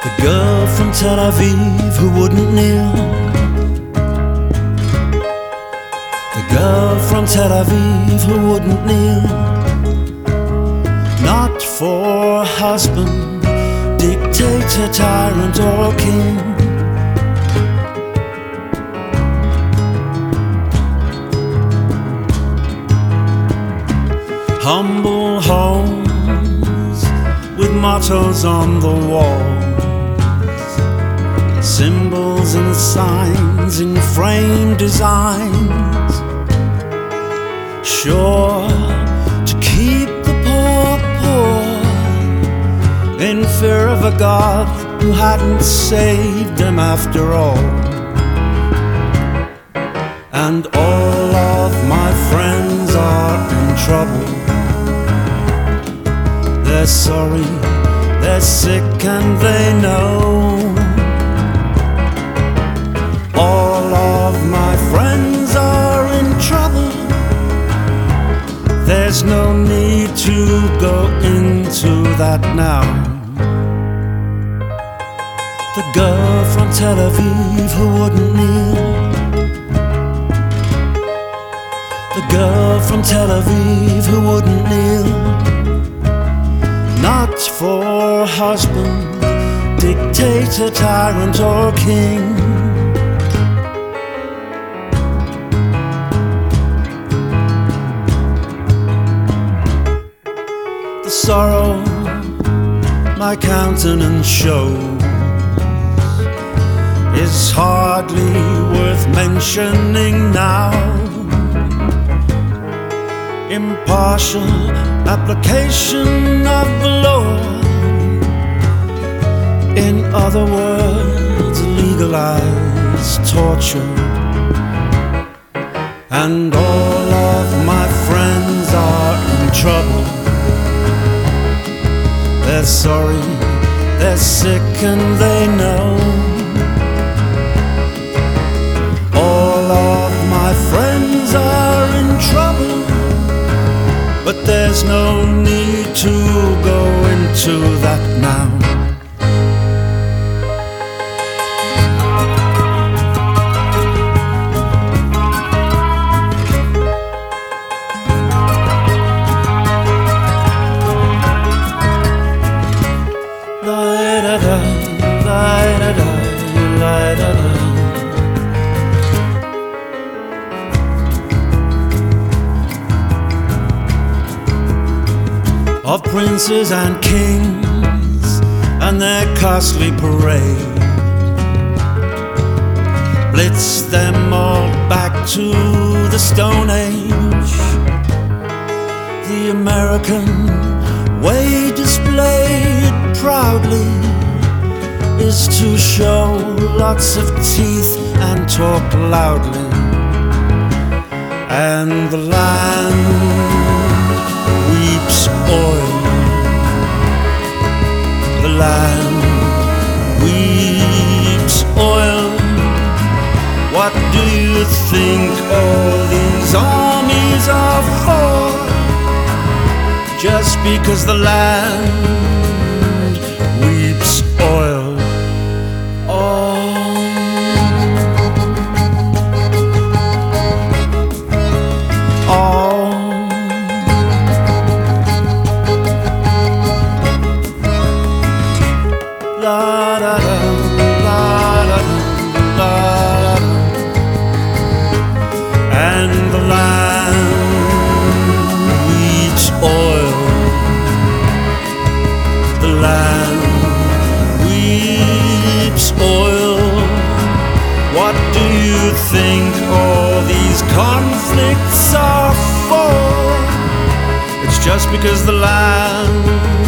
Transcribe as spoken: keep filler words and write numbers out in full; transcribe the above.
The girl from Tel Aviv who wouldn't kneel. The girl from Tel Aviv who wouldn't kneel. Not for a husband, dictator, tyrant or king. Humble homes with mottos on the walls, symbols and signs in framed designs, sure to keep the poor poor, in fear of a God who hadn't saved them after all. And all of my friends are in trouble. They're sorry, they're sick and they know. All of my friends are in trouble. There's no need to go into that now. The girl from Tel Aviv who wouldn't kneel. The girl from Tel Aviv who wouldn't kneel. Not for a husband, dictator, tyrant or king. The sorrow my countenance shows is hardly worth mentioning now. Impartial application of the law, in other words, legalized torture. And all of my friends are in trouble. They're sorry, they're sick and they know. All of my friends are in trouble, but there's no need to go into that now. La-da-da, la-da-da, la-da-da. Of princes and kings and their costly parade, blitz them all back to the Stone Age. The American way displayed proudly is to show lots of teeth and talk loudly. And the land weeps oil. The land weeps oil. What do you think all these armies are for? Just because the land weeps oil. La da da, la da da, la da da. And the land weeps oil. The land weeps oil. What do you think all these conflicts are for? It's just because the land